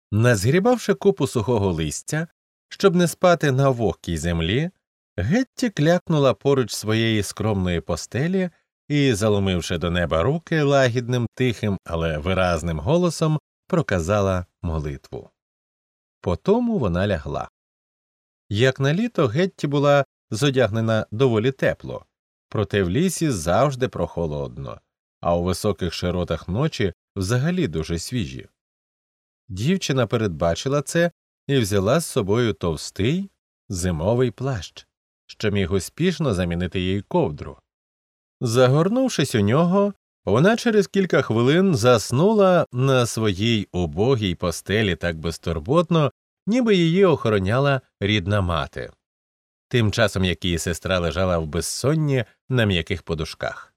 Назгрібавши купу сухого листя, щоб не спати на вогкій землі, Гетті клякнула поруч своєї скромної постелі і, заломивши до неба руки, лагідним, тихим, але виразним голосом проказала молитву. Потому вона лягла. Як на літо, Гетті була зодягнена доволі тепло, проте в лісі завжди прохолодно, а у високих широтах ночі взагалі дуже свіжі. Дівчина передбачила це і взяла з собою товстий зимовий плащ, що міг успішно замінити їй ковдру. Загорнувшись у нього, вона через кілька хвилин заснула на своїй убогій постелі так безтурботно, ніби її охороняла рідна мати. Тим часом як її сестра лежала в безсонні на м'яких подушках.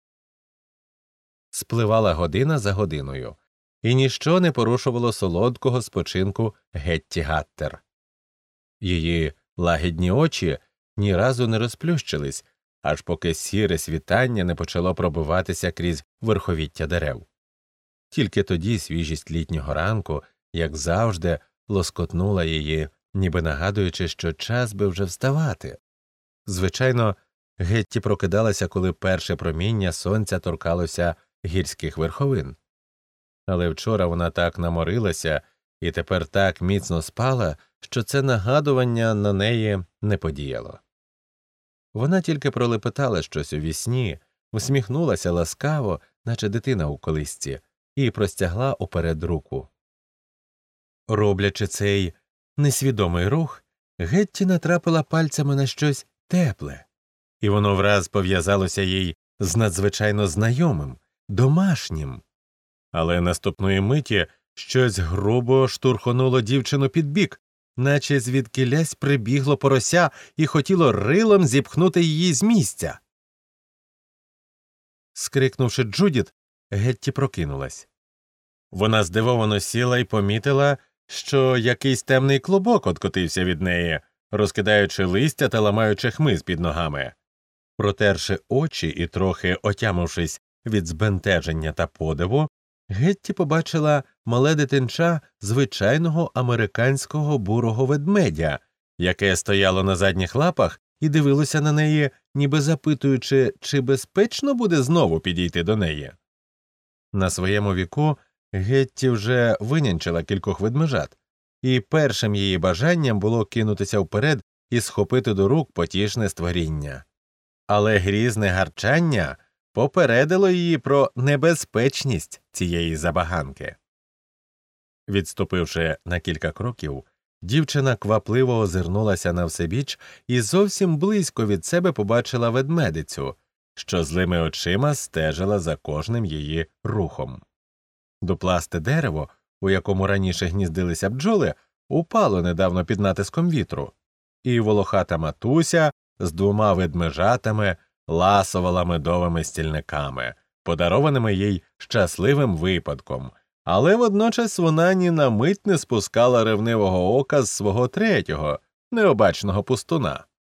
Спливала година за годиною, і ніщо не порушувало солодкого спочинку Гетті Гаттер. Її лагідні очі ні разу не розплющились, аж поки сіре світання не почало пробиватися крізь верховіття дерев. Тільки тоді свіжість літнього ранку, як завжди, лоскотнула її, ніби нагадуючи, що час би вже вставати. Звичайно, Гетті прокидалася, коли перше проміння сонця торкалося гірських верховин. Але вчора вона так наморилася і тепер так міцно спала, що це нагадування на неї не подіяло. Вона тільки пролепетала щось у вісні, усміхнулася ласкаво, наче дитина у колисці, і простягла уперед руку. Роблячи цей несвідомий рух, Гетті натрапила пальцями на щось тепле, і воно враз пов'язалося їй з надзвичайно знайомим, домашнім. Але наступної миті щось грубо штурхонуло дівчину під бік, наче звідкілясь прибігло порося і хотіло рилом зіпхнути її з місця. Скрикнувши Джудіт, Гетті прокинулась. Вона здивовано сіла і помітила, що якийсь темний клубок откотився від неї, розкидаючи листя та ламаючи хмиз під ногами. Протерши очі і трохи отямившись від збентеження та подиву, Гетті побачила мале дитинча звичайного американського бурого ведмедя, яке стояло на задніх лапах і дивилося на неї, ніби запитуючи, чи безпечно буде знову підійти до неї. На своєму віку Гетті вже винянчила кількох ведмежат, і першим її бажанням було кинутися вперед і схопити до рук потішне створіння. Але грізне гарчання попередило її про небезпечність цієї забаганки. Відступивши на кілька кроків, дівчина квапливо озирнулася навсебіч і зовсім близько від себе побачила ведмедицю, що злими очима стежила за кожним її рухом. Дупласте дерево, у якому раніше гніздилися бджоли, упало недавно під натиском вітру, і волохата матуся з двома ведмежатами ласувала медовими стільниками, подарованими їй щасливим випадком, але водночас вона ні на мить не спускала ревнивого ока з свого третього, необачного пустуна.